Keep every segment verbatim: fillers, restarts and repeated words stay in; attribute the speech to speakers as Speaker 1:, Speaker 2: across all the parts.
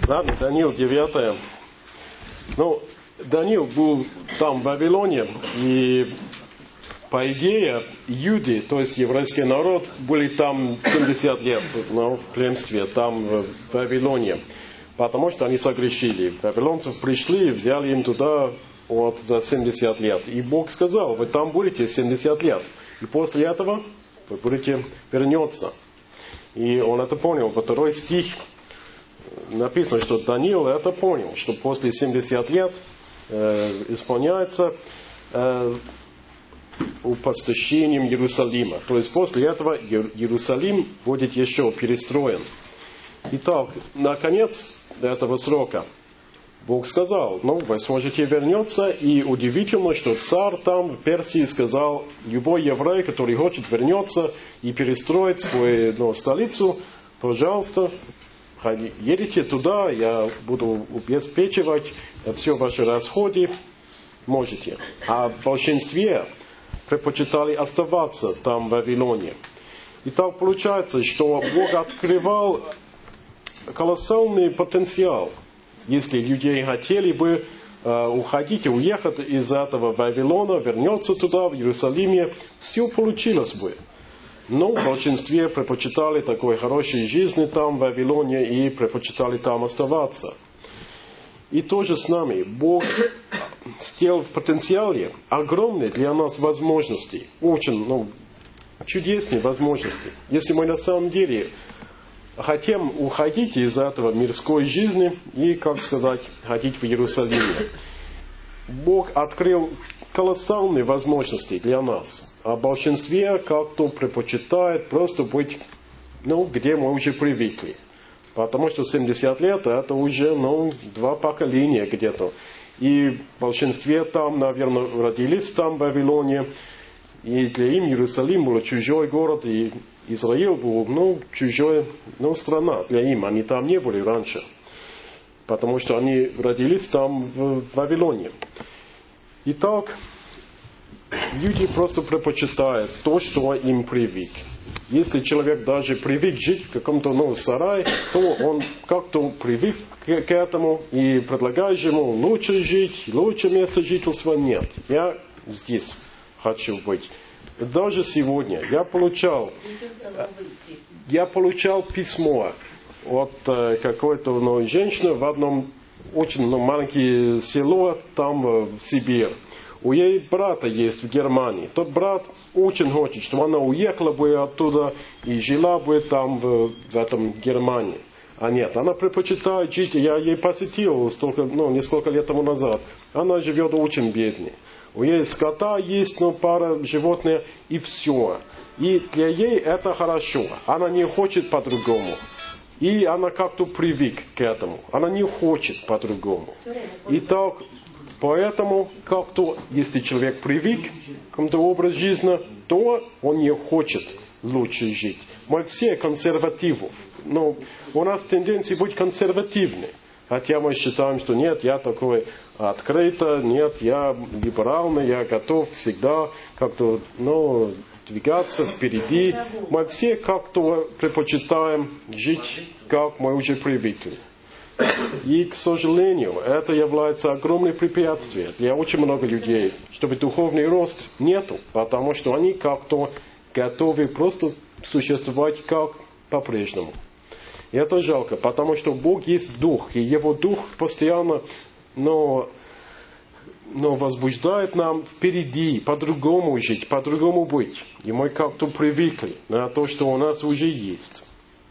Speaker 1: Ладно, Даниил девятое. Ну, Даниил был там в Вавилоне, и по идее, юды, то есть еврейский народ, были там семьдесят лет, ну, в пленстве, там в Вавилоне, потому что они согрешили. Вавилонцы пришли, взяли им туда вот, за семьдесят лет. И Бог сказал, вы там будете семьдесят лет, и после этого вы будете вернуться. И он это понял. Во второй стих написано, что Даниил это понял, что после семидесяти лет э, исполняется э, опустошением Иерусалима. То есть после этого Иерусалим будет еще перестроен. Итак, наконец этого срока Бог сказал, ну, вы сможете вернуться, и удивительно, что царь там в Персии сказал, любой еврей, который хочет вернуться и перестроить свою ну, столицу, пожалуйста, едете туда, я буду обеспечивать все ваши расходы, можете. А в большинстве предпочитали оставаться там в Вавилоне. И так получается, что Бог открывал колоссальный потенциал. Если люди хотели бы э, уходить и уехать из этого Вавилона, вернуться туда, в Иерусалиме, все получилось бы. Но в большинстве предпочитали такой хорошей жизни там, в Вавилоне, и предпочитали там оставаться. И тоже с нами. Бог сделал в потенциале огромные для нас возможности. Очень ну, чудесные возможности. Если мы на самом деле хотим уходить из этого мирской жизни и, как сказать, ходить в Иерусалиме. Бог открыл колоссальные возможности для нас. А в большинстве как-то предпочитает просто быть, ну, где мы уже привыкли. Потому что семьдесят лет это уже, ну, два поколения где-то. И в большинстве там, наверное, родились там в Вавилоне. И для им Иерусалим был чужой город, и Израиль был, ну, чужая ну, страна для им. Они там не были раньше. Потому что они родились там в Вавилоне. Итак, люди просто предпочитают то, что им привык. Если человек даже привык жить в каком-то ну, сарае, то он как-то привык к, к этому и предлагаешь ему лучше жить, лучше место жительства нет. Я здесь хочу быть. Даже сегодня я получал, я получал письмо от какой-то ну, женщины в одном очень ну, маленькое село там в Сибири. У ее брата есть в Германии. Тот брат очень хочет, чтобы она уехала бы оттуда и жила бы там в, в этом Германии. А нет, она предпочитает жить. Я ей посетил столько, ну, несколько лет тому назад. Она живет очень бедной. У нее скота есть, ну, пара животных и все. И для ей это хорошо. Она не хочет по-другому. И она как-то привык к этому. Она не хочет по-другому. Итак, поэтому как-то, если человек привык к какому-то образу жизни, то он не хочет лучше жить. Мы все консервативы. Но у нас тенденция быть консервативны. Хотя мы считаем, что нет, я такой открытый, нет, я либеральный, я готов всегда как-то, ну, двигаться впереди. Мы все как-то предпочитаем жить, как мы уже привыкли. И, к сожалению, это является огромным препятствием для очень много людей, чтобы духовный рост нету, потому что они как-то готовы просто существовать как по-прежнему. И это жалко, потому что Бог есть Дух, и Его Дух постоянно но, но возбуждает нам впереди, по-другому жить, по-другому быть. И мы как-то привыкли на то, что у нас уже есть.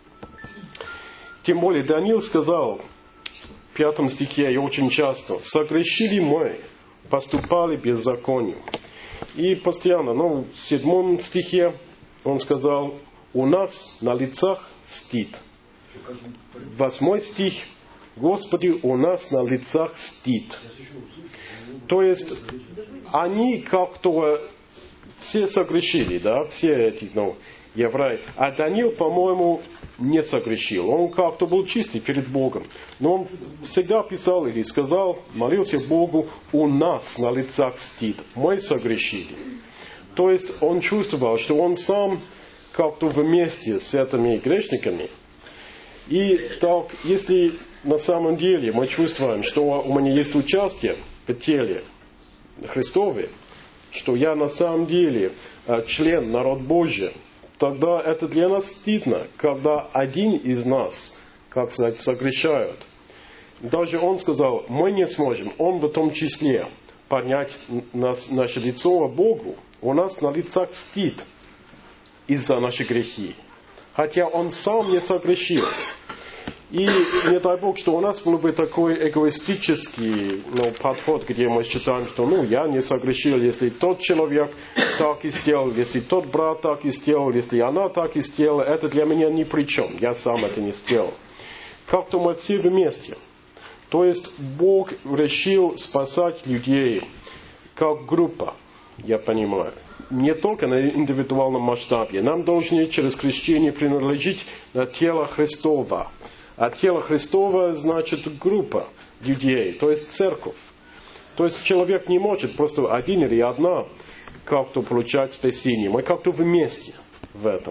Speaker 1: Тем более Даниил сказал в пятом стихе, и очень часто, «Согрешили мы, поступали беззаконием». И постоянно, ну, в седьмом стихе он сказал, «У нас на лицах стыд». Восьмой стих, «Господи, у нас на лицах стыд». То есть, они как-то все согрешили, да, все эти, ну, евреи. А Даниил, по-моему, не согрешил. Он как-то был чистый перед Богом. Но он всегда писал или сказал, молился Богу, у нас на лицах стыд. Мы согрешили. То есть, он чувствовал, что он сам как-то вместе с этими грешниками. И так, если на самом деле мы чувствуем, что у меня есть участие в теле Христове, что я на самом деле член народ Божий, тогда это для нас стыдно, когда один из нас, как сказать, согрешают. Даже он сказал, мы не сможем, он в том числе, поднять нас, наше лицо Богу. У нас на лицах стыд из-за наших грехи. Хотя он сам не согрешил. И не дай Бог, что у нас был бы такой эгоистический ну, подход, где мы считаем, что ну, я не согрешил, если тот человек так и сделал, если тот брат так и сделал, если она так и сделала, это для меня ни при чем, я сам это не сделал. Как-то мы все вместе. То есть Бог решил спасать людей как группа, я понимаю. Не только на индивидуальном масштабе. Нам должны через крещение принадлежить на тело Христова. А тело Христова значит группа людей, то есть церковь. То есть человек не может просто один или одна как-то получать спасение. Мы как-то вместе в этом.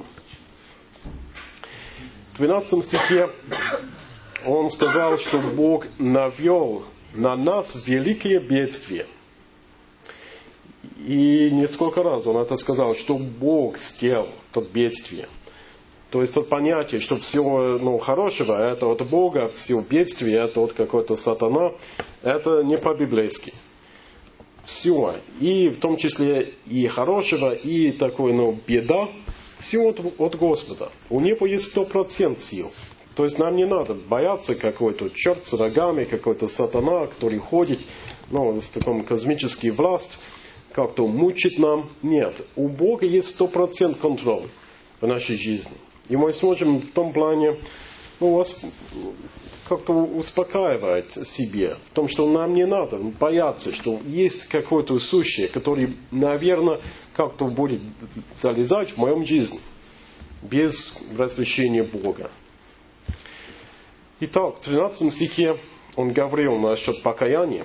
Speaker 1: В двенадцатом стихе он сказал, что Бог навел на нас великие бедствия. И несколько раз он это сказал, что Бог сделал то бедствие. То есть, то понятие, что все ну, хорошего, это от Бога, все бедствия, это от какой-то сатана, это не по-библейски. Все. И в том числе и хорошего, и такой, ну, беда, все от, от Господа. У Него есть сто процентов сил. То есть, нам не надо бояться какой-то черт с рогами, какой-то сатана, который ходит, ну, с такой космической властью, как-то мучит нам. Нет. У Бога есть сто процентов контроль в нашей жизни. И мы сможем в том плане ну, как-то успокаивать себе. В том, что нам не надо бояться, что есть какое-то сущее, которое, наверное, как-то будет залезать в моем жизни. Без разрешения Бога. Итак, в тринадцатом стихе он говорил насчет покаяния.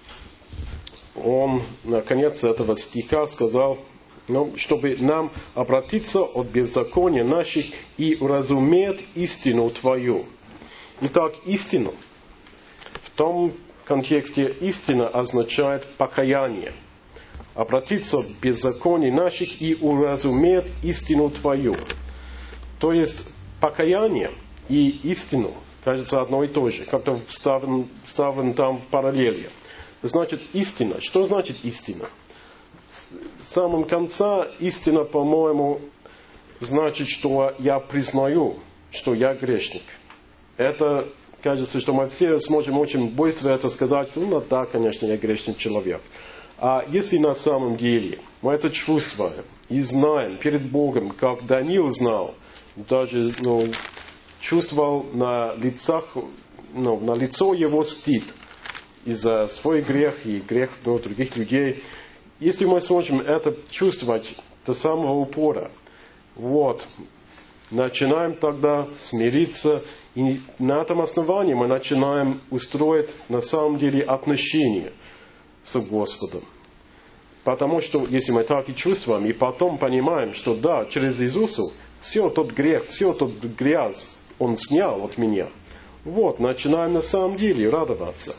Speaker 1: Он на конец этого стиха сказал, ну, чтобы нам обратиться от беззакония наших и уразуметь истину Твою. Итак, истину. В том контексте истина означает покаяние. Обратиться от беззакония наших и уразуметь истину Твою. То есть покаяние и истину, кажется, одно и то же. Как-то ставим, ставим там параллели. Значит, истина. Что значит истина? В самом конце истина, по-моему, значит, что я признаю, что я грешник. Это, кажется, что мы все сможем очень быстро это сказать. Ну, да, конечно, я грешный человек. А если на самом деле мы это чувствуем и знаем перед Богом, как Даниил знал, даже ну, чувствовал на лицах, ну, на лицо его стыд из-за свой грех и грех ну, других людей. Если мы сможем это чувствовать до самого упора, вот, начинаем тогда смириться, и на этом основании мы начинаем устроить на самом деле отношения с Господом. Потому что, если мы так и чувствуем, и потом понимаем, что да, через Иисуса все тот грех, все тот грязь Он снял от меня, вот, начинаем на самом деле радоваться.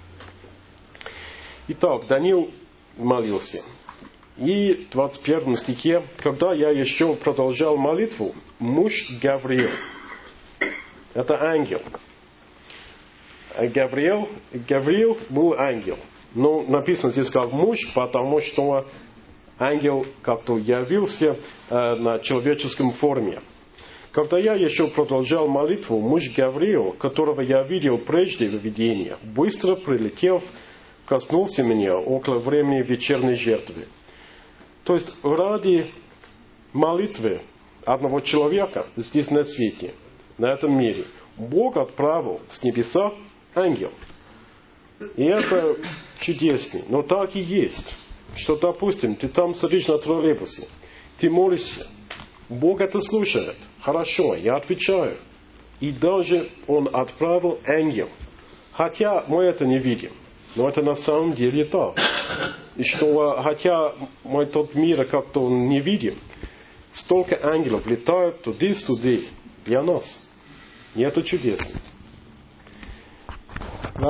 Speaker 1: Итак, Даниил молился. И в двадцать первом стихе, когда я еще продолжал молитву, муж Гавриил, это ангел. Гавриил, Гавриил был ангел. Но написано здесь как муж, потому что ангел как-то явился э, на человеческом форме. Когда я еще продолжал молитву, муж Гавриил, которого я видел прежде в видении, быстро прилетев, коснулся меня около времени вечерней жертвы. То есть ради молитвы одного человека здесь на свете, на этом мире, Бог отправил с небеса ангел. И это чудесно. Но так и есть. Что, допустим, ты там сидишь на троллейбусе, ты молишься, Бог это слушает. Хорошо, я отвечаю. И даже Он отправил ангел. Хотя мы это не видим. Но это на самом деле так. И что, хотя мы тот мир как-то не видим, столько ангелов летают туда-сюда для нас. Нету чудес.